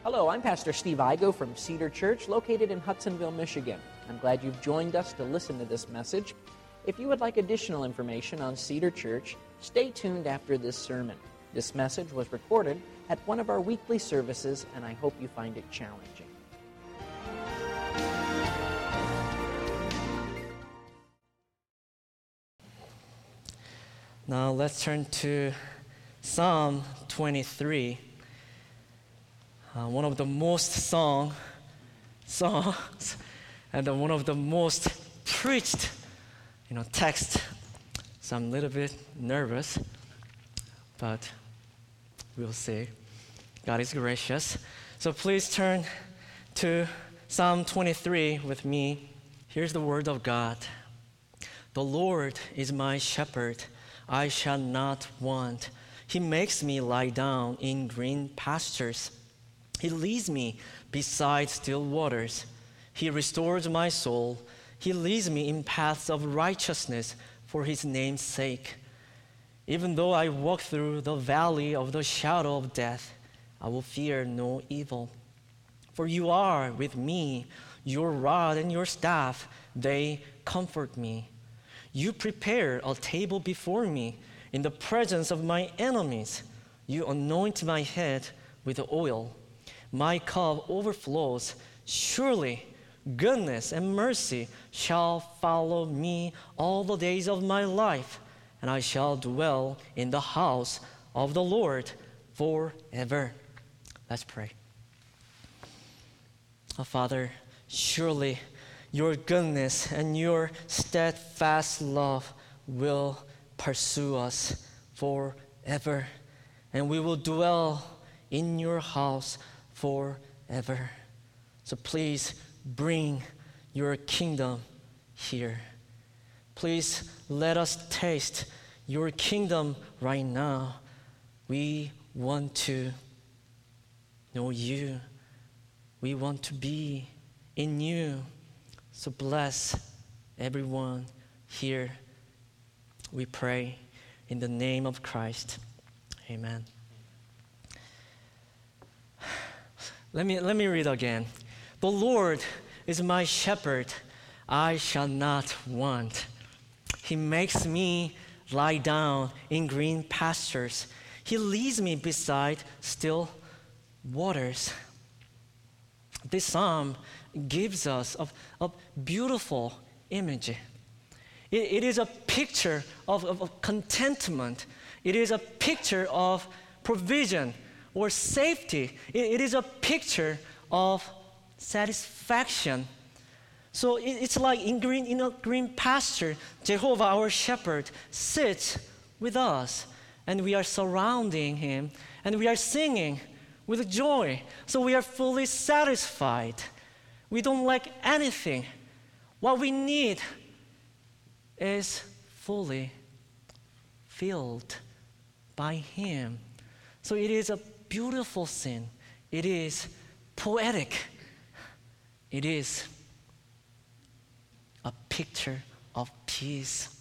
Hello, I'm Pastor Steve Igo from Cedar Church, located in Hudsonville, Michigan. I'm glad you've joined us to listen to this message. If you would like additional information on Cedar Church, stay tuned after this sermon. This message was recorded at one of our weekly services, and I hope you find it challenging. Now let's turn to Psalm 23. One of the most songs and one of the most preached text. So I'm a little bit nervous, but we'll see. God is gracious. So please turn to Psalm 23 with me. Here's the word of God. The Lord is my shepherd. I shall not want. He makes me lie down in green pastures. He leads me beside still waters. He restores my soul. He leads me in paths of righteousness for his name's sake. Even though I walk through the valley of the shadow of death, I will fear no evil. For you are with me, your rod and your staff, they comfort me. You prepare a table before me in the presence of my enemies. You anoint my head with oil. My cup overflows. Surely goodness and mercy shall follow me all the days of my life, and I shall dwell in the house of the Lord forever. Let's pray. Oh, Father, surely your goodness and your steadfast love will pursue us forever, and we will dwell in your house forever. So please bring your kingdom here. Please let us taste your kingdom right now. We want to know you. We want to be in you. So bless everyone here. We pray in the name of Christ. Amen. Let me read again. The Lord is my shepherd. I shall not want. He makes me lie down in green pastures. He leads me beside still waters. This psalm gives us a beautiful image. It is a picture of contentment. It is a picture of provision or safety. It is a picture of satisfaction. So it's like in a green pasture, Jehovah our shepherd sits with us, and we are surrounding him, and we are singing with joy. So we are fully satisfied. We don't lack anything. What we need is fully filled by him. So it is a beautiful scene. It is poetic. It is a picture of peace.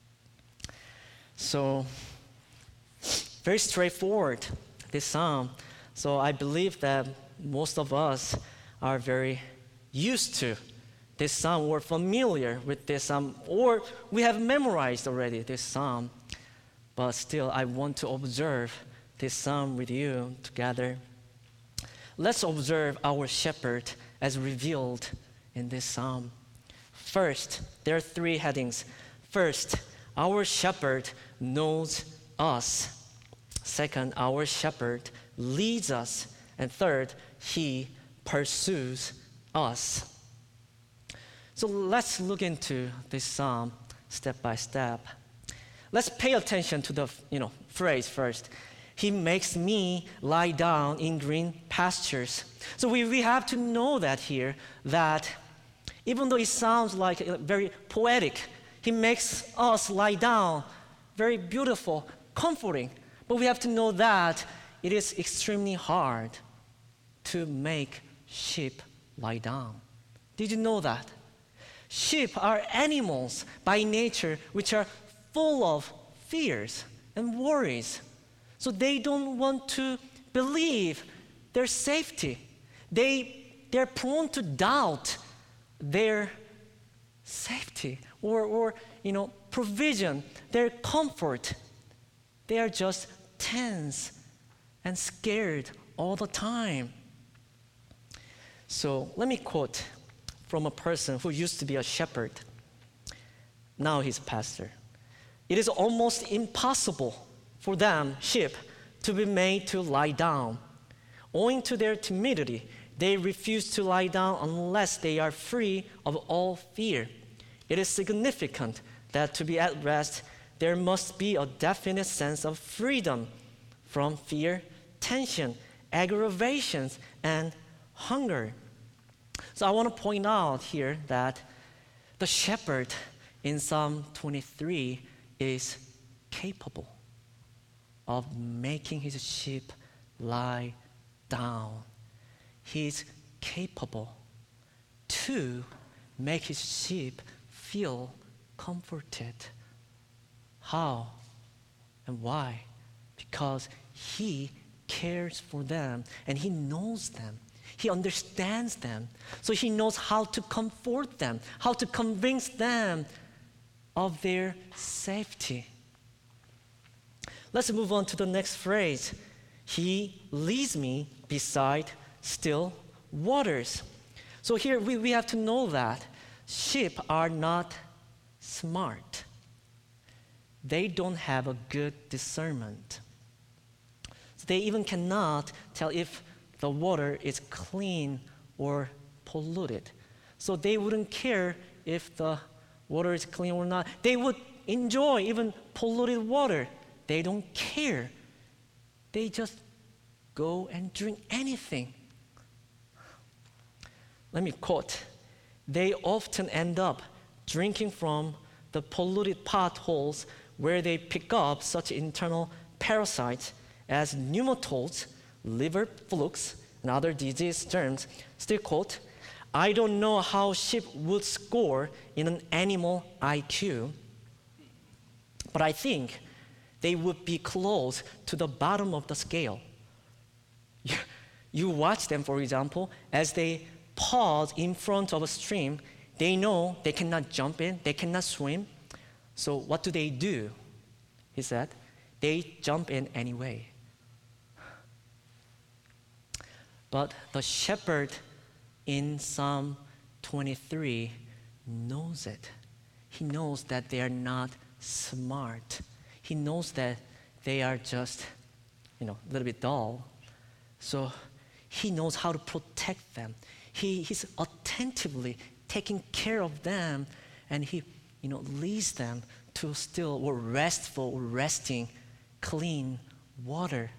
So very straightforward, this psalm. So I believe that most of us are very used to this psalm, or familiar with this psalm, or we have memorized already this psalm. But still, I want to observe this psalm with you together. Let's observe our shepherd as revealed in this psalm. First, there are three headings. First, our shepherd knows us. Second, our shepherd leads us. And third, he pursues us. So let's look into this psalm step by step. Let's pay attention to the phrase first. He makes me lie down in green pastures. So we have to know that here, that even though it sounds like very poetic, he makes us lie down, very beautiful, comforting. But we have to know that it is extremely hard to make sheep lie down. Did you know that? Sheep are animals by nature which are full of fears and worries. So they don't want to believe their safety. they're prone to doubt their safety or provision, their comfort. They are just tense and scared all the time. So let me quote from a person who used to be a shepherd. Now he's a pastor. It is almost impossible for them, sheep, to be made to lie down. Owing to their timidity, they refuse to lie down unless they are free of all fear. It is significant that to be at rest, there must be a definite sense of freedom from fear, tension, aggravations, and hunger. So I want to point out here that the shepherd in Psalm 23 is capable of making his sheep lie down. He's capable to make his sheep feel comforted. How and why? Because he cares for them and he knows them. He understands them. So he knows how to comfort them, how to convince them of their safety. Let's move on to the next phrase. He leads me beside still waters. So here we have to know that sheep are not smart. They don't have a good discernment. So they even cannot tell if the water is clean or polluted. So they wouldn't care if the water is clean or not. They would enjoy even polluted water. They don't care. They just go and drink anything. Let me quote. They often end up drinking from the polluted potholes where they pick up such internal parasites as pneumatodes, liver flukes, and other disease germs. Still quote, I don't know how sheep would score in an animal IQ, but I think they would be close to the bottom of the scale. You watch them, for example, as they pause in front of a stream. They know they cannot jump in, they cannot swim. So what do? He said, they jump in anyway. But the shepherd in Psalm 23 knows it. He knows that they are not smart. He knows that they are just, a little bit dull. So he knows how to protect them. He's attentively taking care of them, and he, leads them to still or restful, resting, clean water.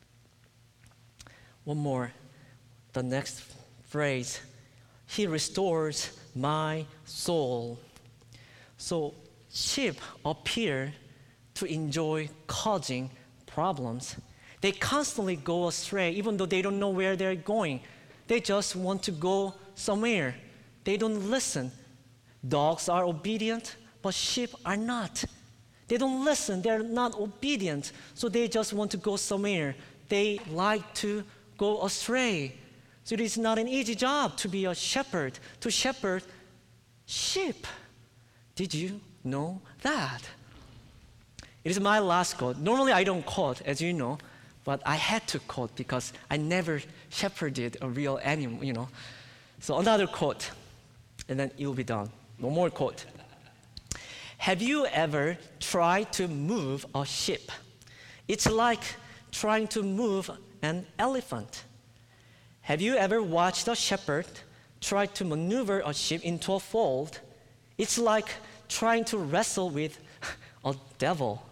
One more. The next phrase, he restores my soul. So sheep appear to enjoy causing problems. They constantly go astray, even though they don't know where they're going. They just want to go somewhere. They don't listen. Dogs are obedient, but sheep are not. They don't listen. They're not obedient, so they just want to go somewhere. They like to go astray. So it is not an easy job to be a shepherd, to shepherd sheep. Did you know that? It is my last quote. Normally I don't quote, as you know, but I had to quote because I never shepherded a real animal, So another quote, and then you'll be done. One more quote. Have you ever tried to move a sheep? It's like trying to move an elephant. Have you ever watched a shepherd try to maneuver a sheep into a fold? It's like trying to wrestle with a devil.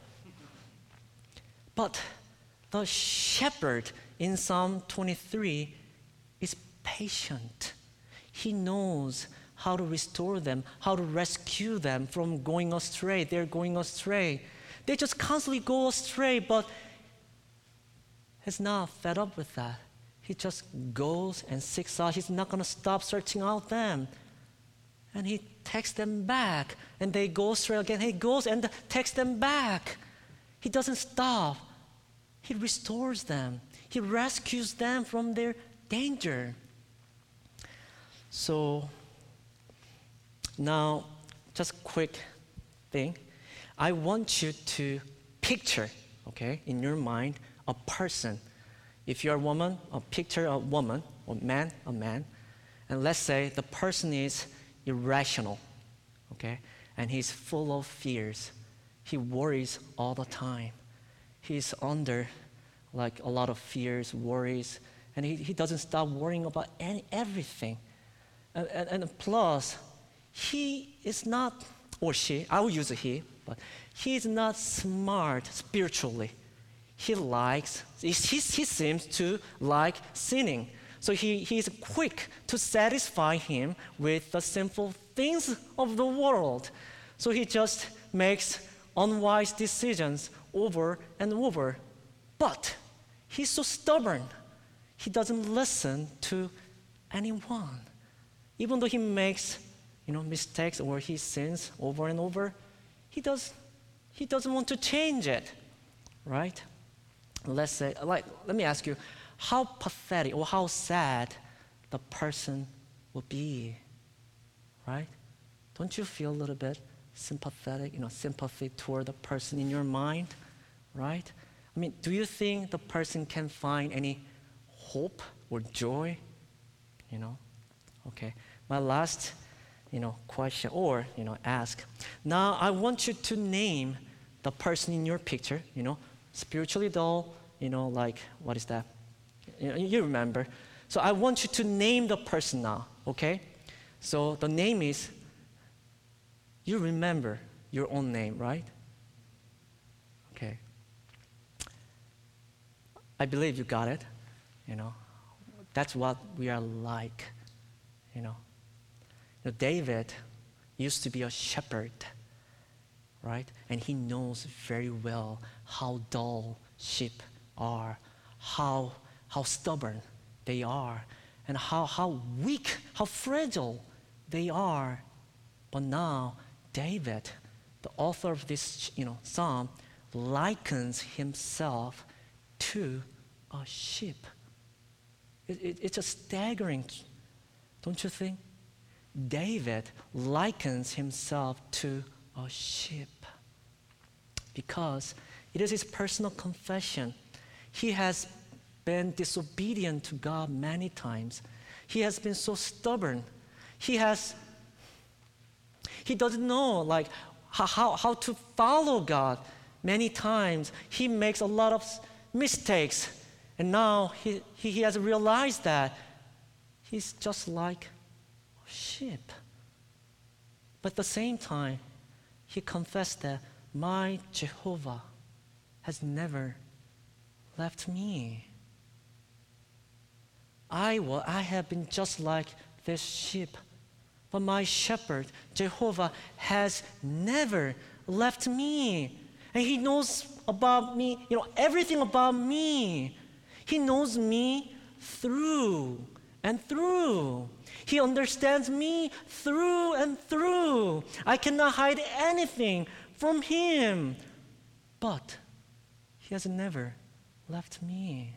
But the shepherd in Psalm 23 is patient. He knows how to restore them, how to rescue them from going astray. They're going astray. They just constantly go astray, but he's not fed up with that. He just goes and seeks out. He's not going to stop searching out them. And he takes them back. And they go astray again. He goes and takes them back. He doesn't stop. He restores them. He rescues them from their danger. So now, just quick thing. I want you to picture, okay, in your mind, a person. If you're a woman, picture a woman, or man, a man. And let's say the person is irrational, okay? And he's full of fears. He worries all the time. He's under like a lot of fears, worries, and he doesn't stop worrying about everything. And plus, he is not, or she, I will use a he, but he is not smart spiritually. He seems to like sinning. So he's quick to satisfy him with the simple things of the world. So he just makes unwise decisions over and over. But he's so stubborn. He doesn't listen to anyone. Even though he makes, mistakes or he sins over and over, he doesn't want to change it, right? Let's say, let me ask you, how pathetic or how sad the person will be, right? Don't you feel a little bit sympathetic, sympathy toward the person in your mind, right? I mean, do you think the person can find any hope or joy? Okay. My last, question or, ask. Now, I want you to name the person in your picture, spiritually dull, what is that? You remember. So I want you to name the person now, okay? So the name is, you remember your own name, right? Okay. I believe you got it, That's what we are like, David used to be a shepherd, right? And he knows very well how dull sheep are, how stubborn they are, and how weak, how fragile they are. But now, David, the author of this psalm, likens himself to a sheep. It's a staggering, don't you think? David likens himself to a sheep because it is his personal confession. He has been disobedient to God many times. He has been so stubborn. He doesn't know how to follow God. Many times he makes a lot of mistakes, and now he has realized that he's just like a sheep. But at the same time, he confessed that my Jehovah has never left me. I have been just like this sheep, but my shepherd, Jehovah, has never left me. And he knows about me, everything about me. He knows me through and through. He understands me through and through. I cannot hide anything from him. But he has never left me.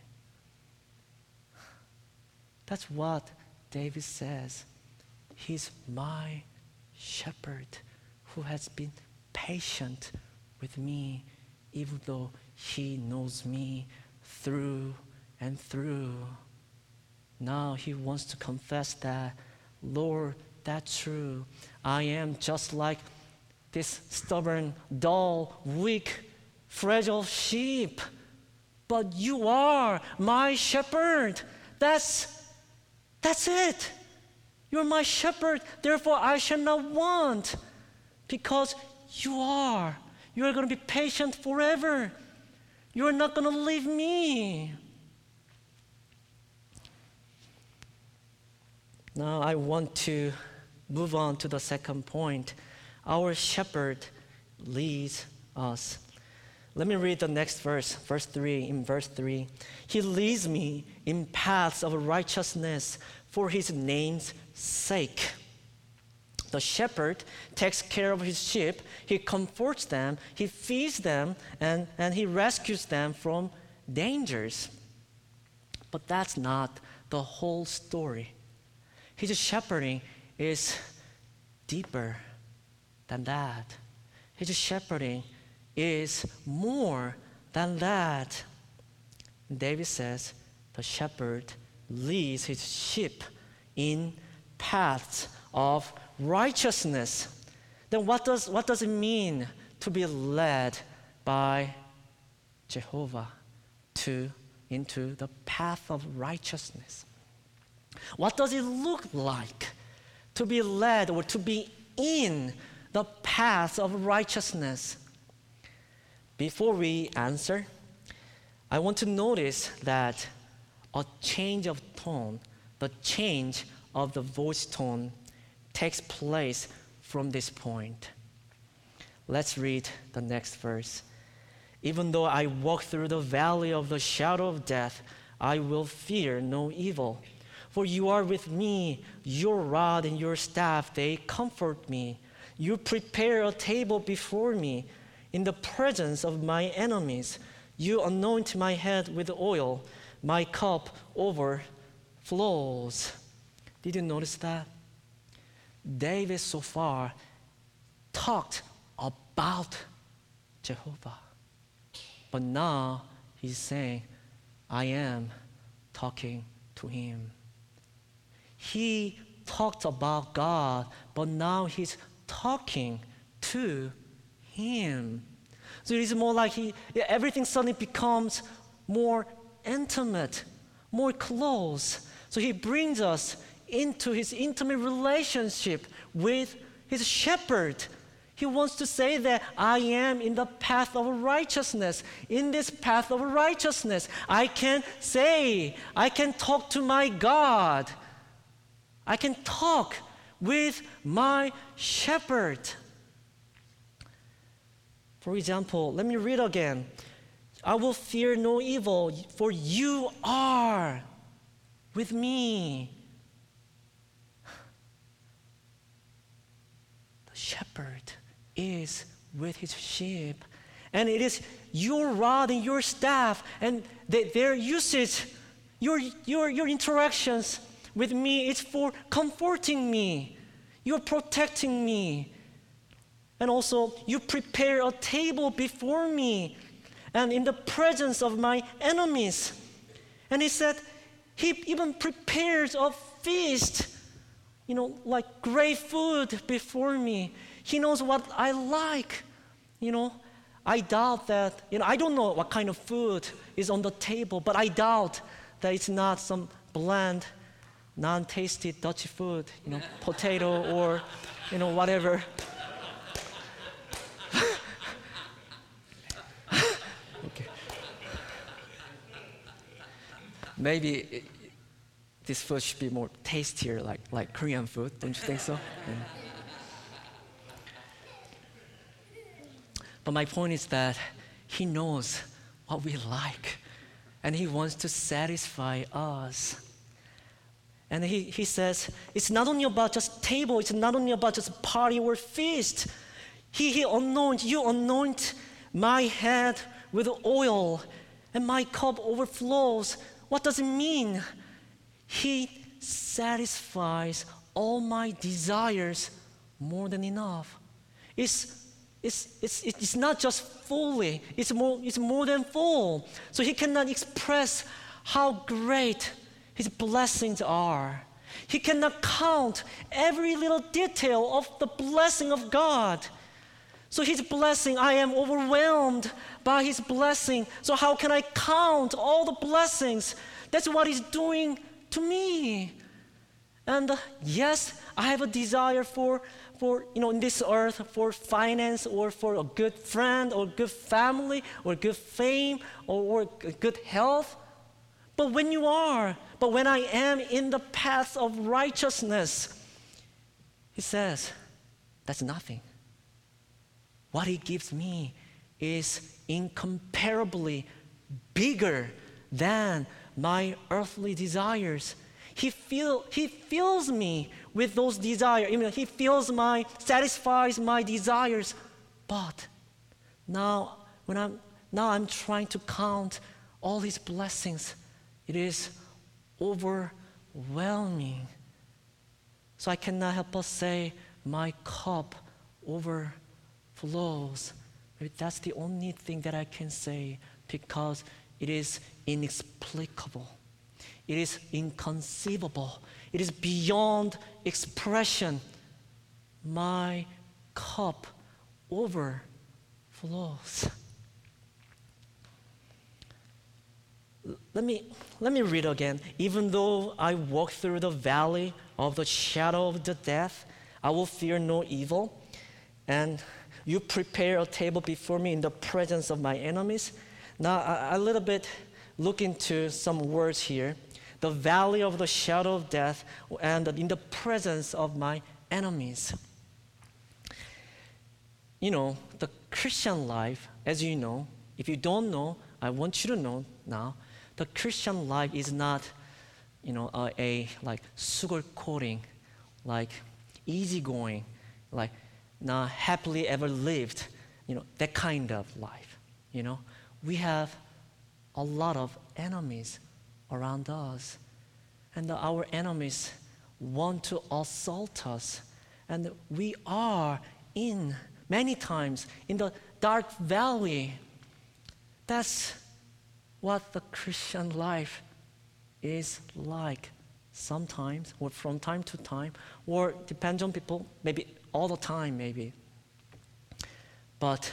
That's what David says. He's my shepherd who has been patient with me, even though he knows me through and through. Now he wants to confess that, Lord, that's true. I am just like this stubborn, dull, weak, fragile sheep. But you are my shepherd. That's it. You're my shepherd, therefore I shall not want. Because you are. You are going to be patient forever. You are not going to leave me. Now I want to move on to the second point. Our shepherd leads us. Let me read the next verse, verse 3. In verse 3, he leads me in paths of righteousness for his name's sake. The shepherd takes care of his sheep. He comforts them, he feeds them, and he rescues them from dangers. But that's not the whole story. His shepherding is deeper than that. His shepherding is more than that. David says, the shepherd leads his sheep in paths of righteousness. Then what does it mean to be led by Jehovah into the path of righteousness? What does it look like to be led or to be in the path of righteousness? Before we answer, I want to notice that a change of tone, the change of the voice tone, takes place from this point. Let's read the next verse. Even though I walk through the valley of the shadow of death, I will fear no evil. For you are with me, your rod and your staff, they comfort me. You prepare a table before me in the presence of my enemies. You anoint my head with oil, my cup overflows. Did you notice that? David so far talked about Jehovah. But now he's saying, I am talking to him. He talked about God, but now he's talking to him. So it is more like everything suddenly becomes more intimate, more close. So he brings us into his intimate relationship with his shepherd. He wants to say that I am in the path of righteousness. In this path of righteousness, I can talk to my God. I can talk with my shepherd. For example, let me read again. I will fear no evil, for you are with me. The shepherd is with his sheep. And it is your rod and your staff and their usage, your interactions with me, it's for comforting me. You're protecting me. And also, you prepare a table before me and in the presence of my enemies. And he said, he even prepares a feast, like great food before me. He knows what I like. I doubt that, I don't know what kind of food is on the table, but I doubt that it's not some bland, non-tasty Dutch food, potato or, whatever. Okay. Maybe this food should be more tastier, like Korean food. Don't you think so? Yeah. But my point is that he knows what we like, and he wants to satisfy us. And he says, it's not only about just table, it's not only about just party or feast. You anoint my head with oil, and my cup overflows. What does it mean? He satisfies all my desires more than enough. It's not just fully, it's more than full. So he cannot express how great his blessings are. He cannot count every little detail of the blessing of God. So his blessing, I am overwhelmed by his blessing. So how can I count all the blessings? That's what he's doing to me. And yes, I have a desire for in this earth, for finance or for a good friend or good family or good fame or good health. But when I am in the path of righteousness, he says, that's nothing. What he gives me is incomparably bigger than my earthly desires. He fills me with those desires. He satisfies my desires. But now I'm trying to count all his blessings. It is overwhelming. So I cannot help but say, my cup overflows. Maybe that's the only thing that I can say, because it is inexplicable. It is inconceivable. It is beyond expression. My cup overflows. Let me read again. Even though I walk through the valley of the shadow of the death, I will fear no evil. And you prepare a table before me in the presence of my enemies. Now, a little bit look into some words here. The valley of the shadow of death, and in the presence of my enemies. You know, the Christian life, as you know, if you don't know, I want you to know now, the Christian life is not, a like sugarcoating, like easygoing, like not happily ever lived, that kind of life. We have a lot of enemies around us, and our enemies want to assault us, and we are many times in the dark valley. That's what the Christian life is like sometimes, or from time to time, or depends on people, maybe all the time, maybe. But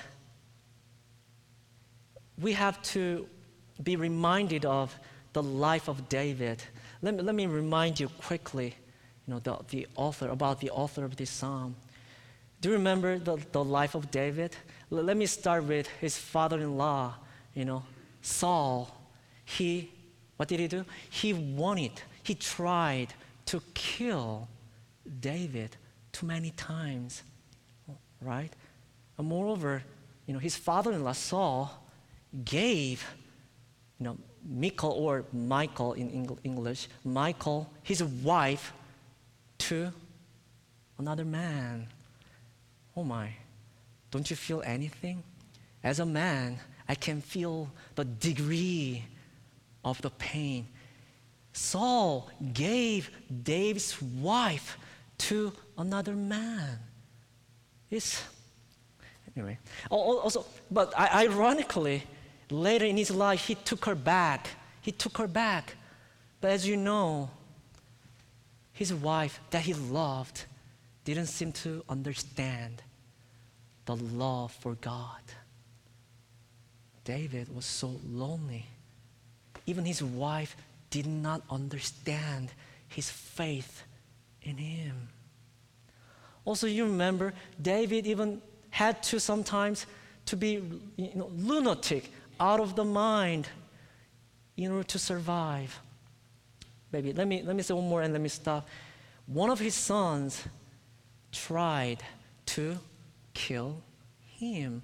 we have to be reminded of the life of David. Let me remind you quickly, the author of this psalm. Do you remember the life of David? Let me start with his father-in-law, Saul. What did he do? He tried to kill David too many times, right? And moreover, his father-in-law Saul gave, Michal, or Michael in English, Michal, his wife, to another man. Oh my, don't you feel anything? As a man, I can feel the degree of the pain. Saul gave David's wife to another man. Anyway. Also, but ironically, later in his life, he took her back. But as you know, his wife that he loved didn't seem to understand the love for God. David was so lonely. Even his wife did not understand his faith in him. Also, you remember, David even had to sometimes to be lunatic, out of the mind, in order to survive. Maybe let me say one more and let me stop. One of his sons tried to kill him.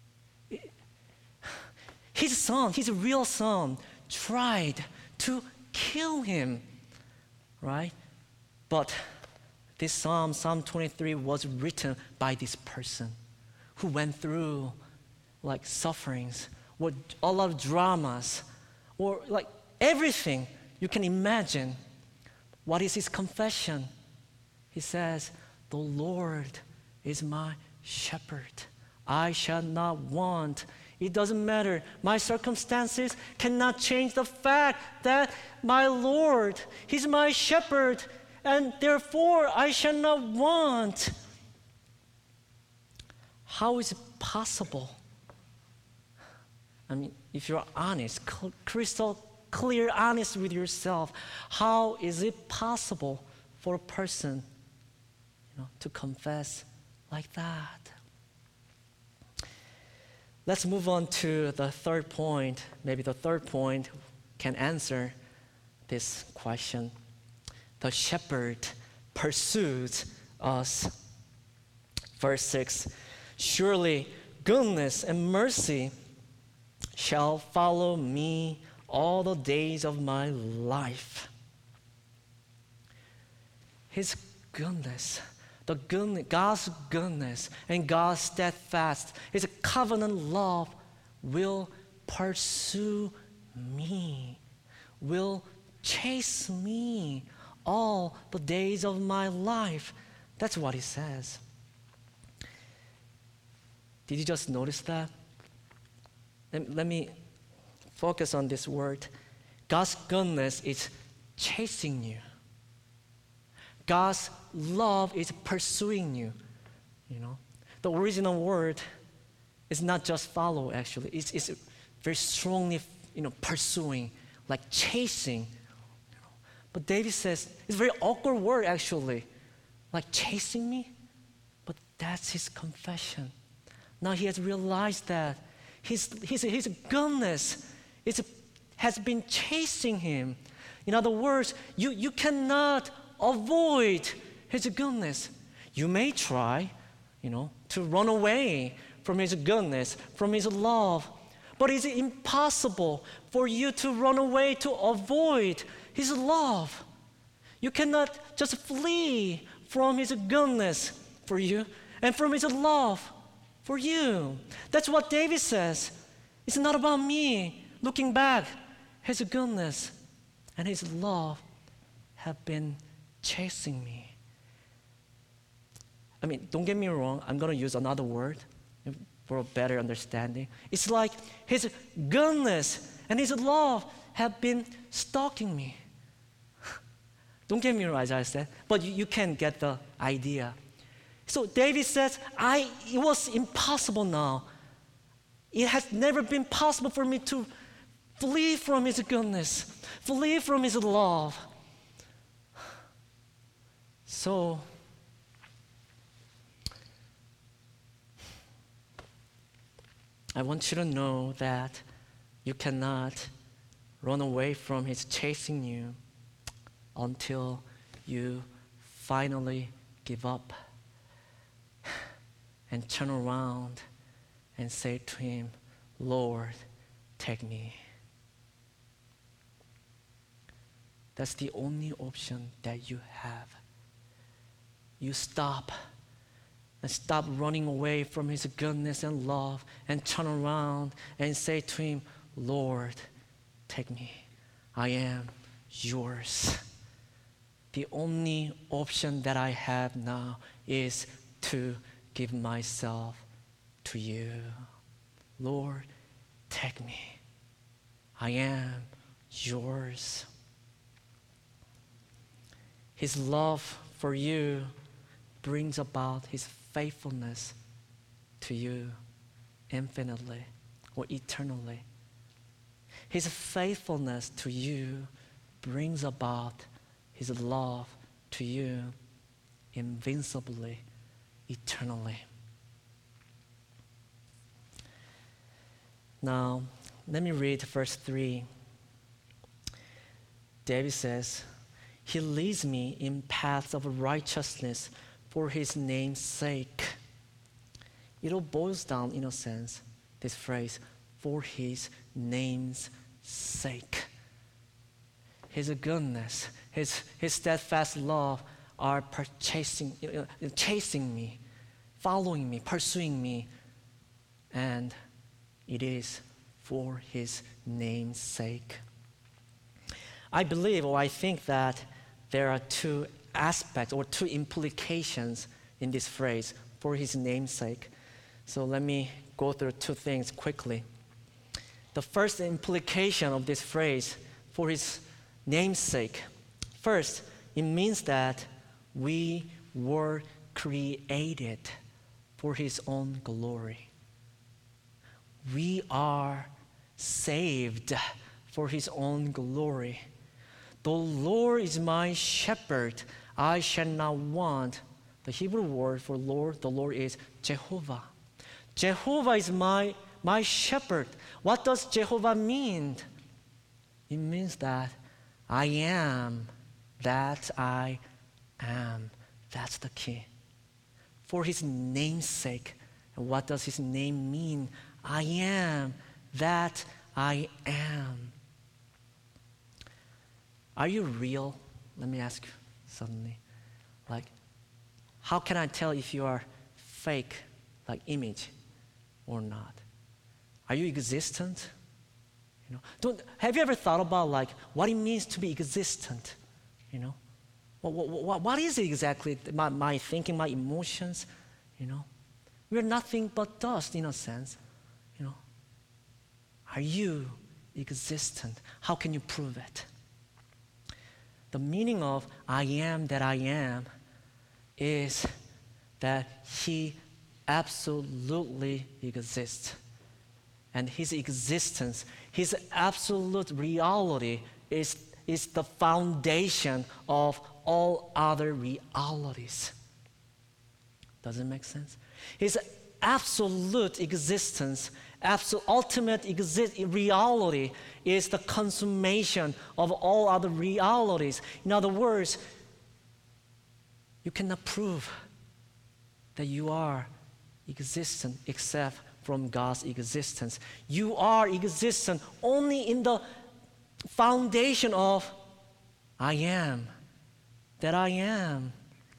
His son, his real son, tried to kill him, right? But this Psalm 23, was written by this person who went through like sufferings, or a lot of dramas, or like everything you can imagine. What is his confession? He says, "The Lord is my shepherd. I shall not want." It doesn't matter. My circumstances cannot change the fact that my Lord, He's my shepherd, and therefore I shall not want. How is it possible? I mean, if you're honest, crystal clear, honest with yourself, how is it possible for a person, to confess like that? Let's move on to the third point. Maybe the third point can answer this question. The shepherd pursues us. Verse 6, "Surely goodness and mercy shall follow me all the days of my life." His goodness, God's goodness and God's steadfast, His covenant love will pursue me, will chase me all the days of my life. That's what he says. Did you just notice that? Let me focus on this word. God's goodness is chasing you. God's love is pursuing you. The original word is not just follow, actually. It's very strongly, pursuing, like chasing. But David says, it's a very awkward word, actually. Like chasing me? But that's his confession. Now he has realized that his goodness has been chasing him. In other words, you cannot avoid his goodness. You may try, to run away from his goodness, from his love, but it's impossible for you to run away, to avoid his love. You cannot just flee from his goodness for you and from his love for you. That's what David says. It's not about me looking back. His goodness and his love have been chasing me. Don't get me wrong, I'm going to use another word for a better understanding. It's like his goodness and his love have been stalking me. Don't get me wrong, as I said, but you can get the idea. So David says, it was impossible now. It has never been possible for me to flee from his goodness, flee from his love. So, I want you to know that you cannot run away from his chasing you until you finally give up and turn around and say to him, Lord, take me. That's the only option that you have. You stop running away from his goodness and love and turn around and say to him, Lord, take me. I am yours. The only option that I have now is to give myself to you. Lord, take me. I am yours. His love for you brings about his faithfulness to you infinitely or eternally. His faithfulness to you brings about his love to you invincibly, eternally. Now, let me read verse 3. David says, He leads me in paths of righteousness for his name's sake. It all boils down, in a sense, this phrase, for his name's sake. His goodness, his steadfast love are chasing me, following me, pursuing me, and it is for his name's sake. I believe, or I think that there are two aspects or two implications in this phrase, for his name's sake. So let me go through two things quickly. The first implication of this phrase, for his name's sake. First, it means that we were created for his own glory. We are saved for his own glory. The Lord is my shepherd, I shall not want. The Hebrew word for Lord, the Lord is Jehovah. Jehovah is my shepherd. What does Jehovah mean? It means that I am that I am. That's the key. For his name's sake. And what does his name mean? I am that I am. Are you real? Let me ask you suddenly. Like, how can I tell if you are fake, like image, or not? Are you existent? Have you ever thought about like what it means to be existent? What is it exactly? My thinking, my emotions, We're nothing but dust in a sense, Are you existent? How can you prove it? The meaning of I am that I am is that He absolutely exists. And His existence, His absolute reality is the foundation of all other realities. Does it make sense? His absolute existence, ultimate reality is the consummation of all other realities. In other words, you cannot prove that you are existent except from God's existence. You are existent only in the foundation of I am that I am.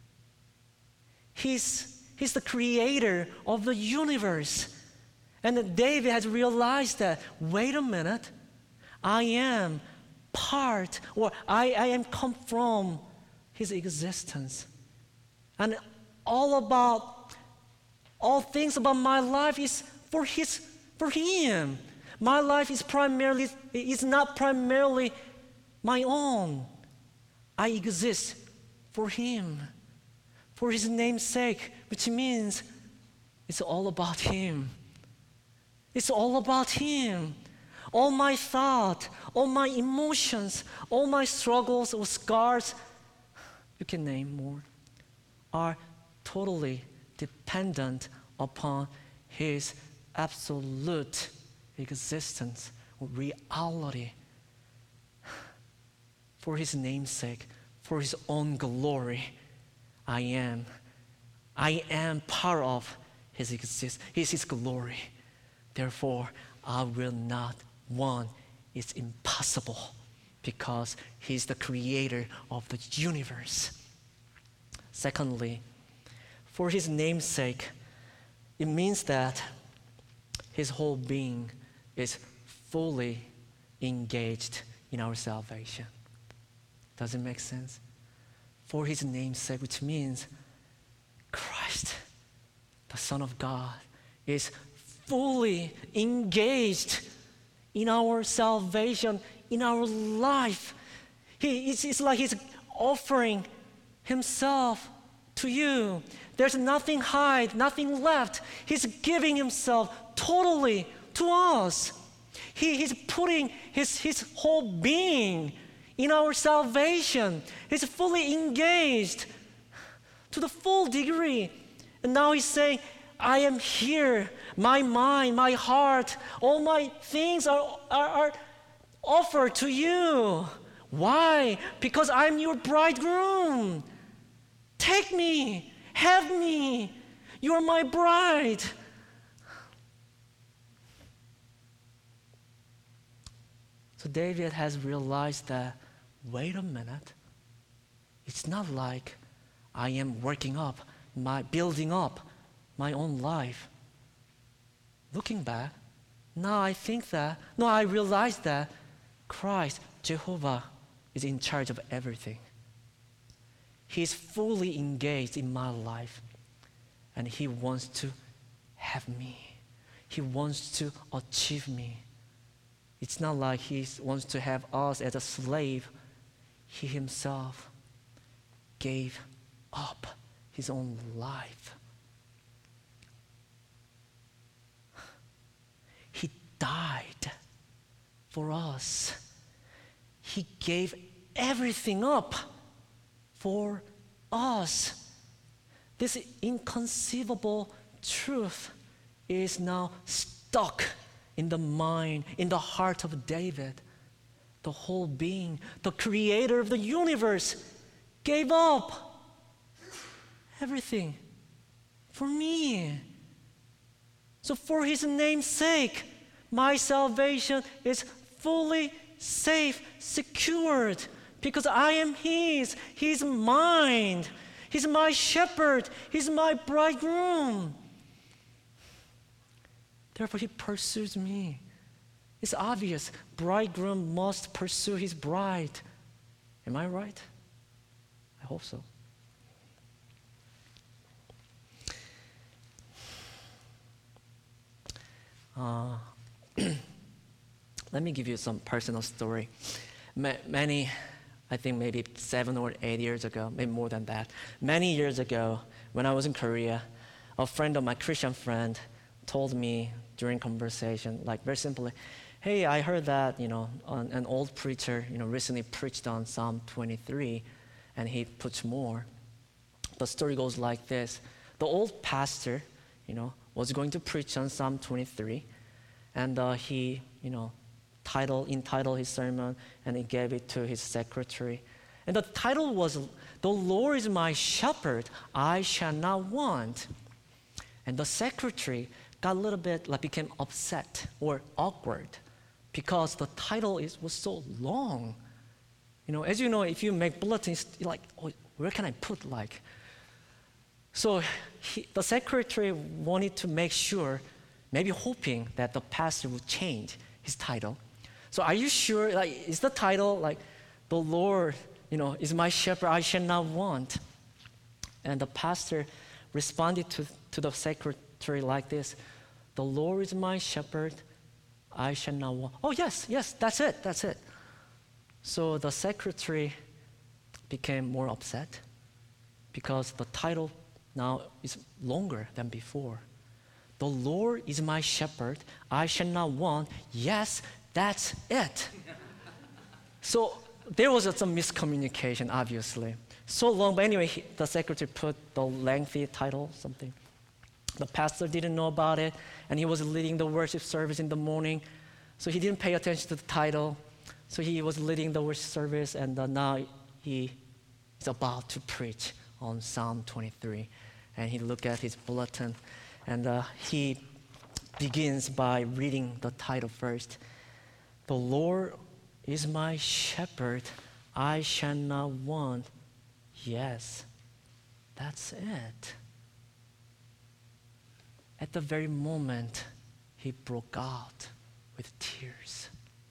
He's the creator of the universe. And David has realized that, wait a minute, I am part, or I am come from His existence. And all things about my life is for Him. My life is not primarily my own. I exist for Him, for His name's sake, which means it's all about Him. It's all about Him. All my thought, all my emotions, all my struggles or scars, you can name more, are totally dependent upon His absolute existence or reality. For His name's sake, for His own glory, I am part of His existence, His glory. Therefore, I will not want. It's impossible because He's the creator of the universe. Secondly, for His name's sake, it means that His whole being is fully engaged in our salvation. Does it make sense? For His name's sake, which means Christ, the Son of God, is fully engaged in our salvation, in our life. It's like He's offering Himself to you. There's nothing hide, nothing left. He's giving Himself totally to us. He's putting His whole being in our salvation. He's fully engaged to the full degree. And now He's saying, I am here. My mind, my heart, all my things are offered to you. Why? Because I'm your bridegroom. Take me, have me. You're my bride. So David has realized that, wait a minute, it's not like I am building up my own life. Looking back, I realize that Christ, Jehovah, is in charge of everything. He's fully engaged in my life, and He wants to have me. He wants to achieve me. It's not like He wants to have us as a slave. He Himself gave up His own life. He died for us. He gave everything up for us. This inconceivable truth is now stuck in the mind, in the heart of David. The whole being, the creator of the universe, gave up everything for me. So for His name's sake, my salvation is fully safe, secured, because I am His. He's mine. He's my shepherd. He's my bridegroom. Therefore, He pursues me. It's obvious. Bridegroom must pursue his bride. Am I right? I hope so. Let me give you some personal story. Many, I think maybe 7 or 8 years ago, maybe more than that. Many years ago, when I was in Korea, a friend of my Christian friend told me during conversation, like very simply, hey, I heard that, an old preacher, recently preached on Psalm 23, and he puts more. The story goes like this. The old pastor, was going to preach on Psalm 23, and he, entitled his sermon, and he gave it to his secretary. And the title was, "The Lord is my shepherd, I shall not want." And the secretary got a little bit, became upset or awkward because the title was so long. As you know, if you make bulletins, you're like, oh, where can I put So the secretary wanted to make sure, maybe hoping that the pastor would change his title. So are you sure, is the title "The Lord, is my shepherd, I shall not want"? And the pastor responded to the secretary like this: "The Lord is my shepherd, I shall not want." Oh, yes, that's it. So the secretary became more upset because the title now is longer than before. "The Lord is my shepherd, I shall not want." Yes, that's it. So there was some miscommunication, obviously. So long, but anyway, the secretary put the lengthy title, something. The pastor didn't know about it, and he was leading the worship service in the morning, so he didn't pay attention to the title. So he was leading the worship service, and now he is about to preach on Psalm 23. And he looked at his bulletin, and he begins by reading the title first. "The Lord is my shepherd, I shall not want." Yes, that's it. At the very moment, he broke out with tears.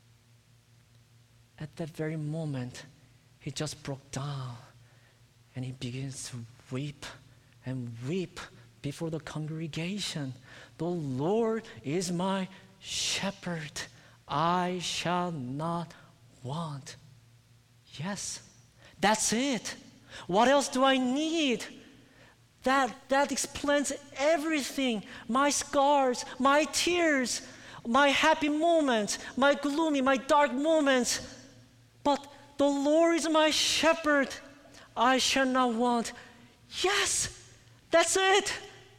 At that very moment, he just broke down, and he begins to weep and weep before the congregation. "The Lord is my shepherd, I shall not want." Yes, that's it. What else do I need? That explains everything. My scars, my tears, my happy moments, my gloomy, my dark moments. But the Lord is my shepherd, I shall not want. Yes, that's it.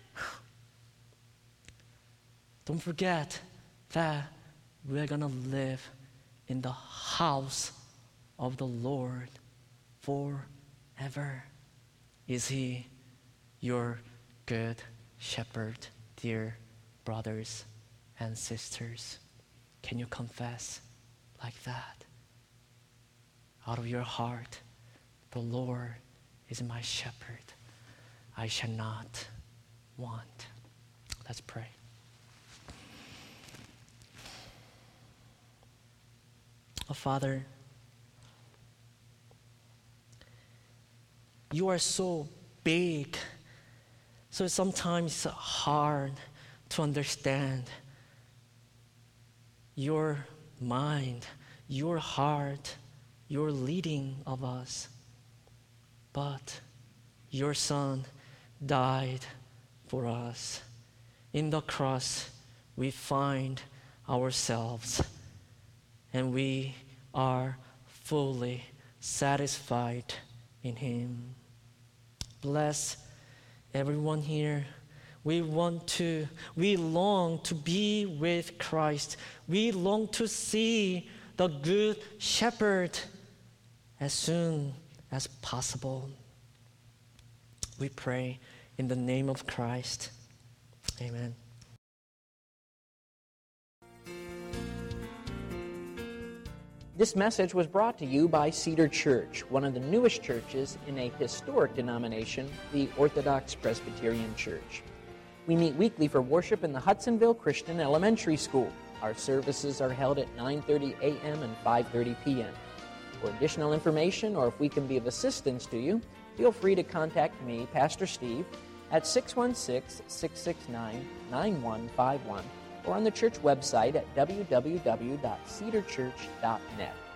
Don't forget that we're going to live in the house of the Lord forever. Is He your good shepherd, dear brothers and sisters? Can you confess like that? Out of your heart, "The Lord is my shepherd, I shall not want." Let's pray. Oh, Father, you are so big, so sometimes it's hard to understand your mind, your heart, your leading of us. But your Son died for us. In the cross, we find ourselves, and we are fully satisfied in Him. Bless everyone here. We long to be with Christ. We long to see the Good Shepherd as soon as possible. We pray in the name of Christ. Amen. This message was brought to you by Cedar Church, one of the newest churches in a historic denomination, the Orthodox Presbyterian Church. We meet weekly for worship in the Hudsonville Christian Elementary School. Our services are held at 9:30 a.m. and 5:30 p.m. For additional information, or if we can be of assistance to you, feel free to contact me, Pastor Steve, at 616-669-9151, or on the church website at www.cedarchurch.net.